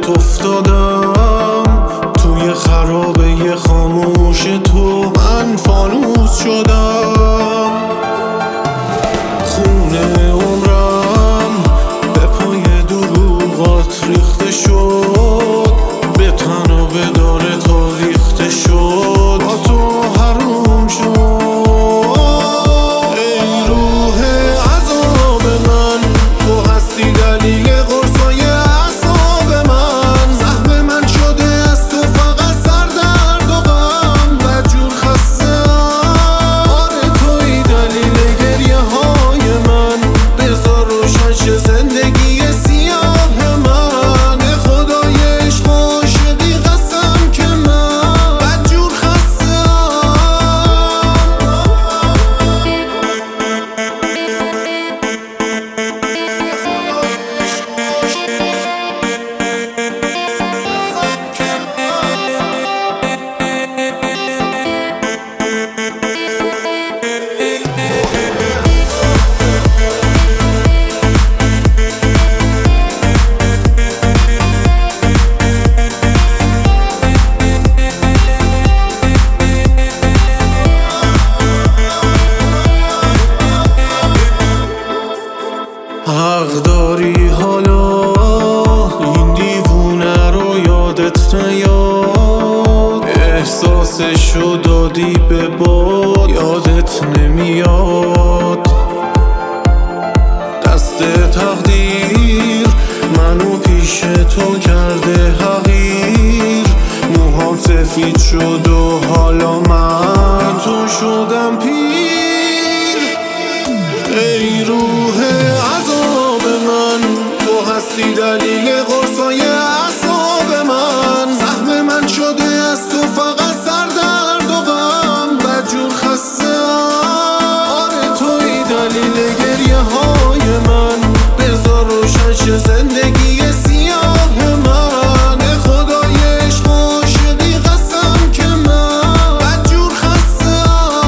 دلت افتادم، توی خرابه خاموش تو من فانوس شدم. خونه عمرم به پای دروغات ریخته شد، به تن و به داره تا ریخته شد، با تو حروم شد. ای روح عذاب من، تو هستی دلیل قرصای اعصاب من. زخم من شده از تو فقط سردرد و غم، بدجور خسته‌ام. آره توی دلیل گریه های من، بذار روشن شه زندگی سیاه من. به خدای عشق و عاشقی قسم که من بدجور خسته‌ام. حق داری حالا این دیوونه رو یادت نیاد، احساسشو دادی به باد یادت نمیاد. دست تقدیر منو پیش تو کرده حقیر، موهام سفید شد و حالا من تو شدم پیر. ای روح عذاب من، تو هستی دلیل قرصای اعصاب من. زخم من شده از تو فقط سردرد و غم، بدجور خسته‌ام. آره توی دلیل گریه های من، بذار روشن شه زندگی سیاه من. به خدای عشق و عاشقی قسم که من بدجور خسته‌ام.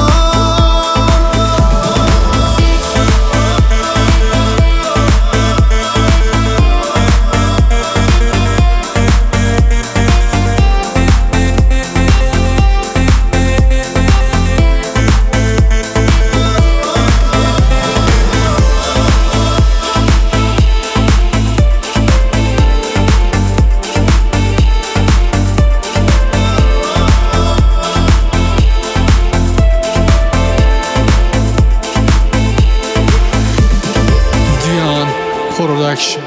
Production.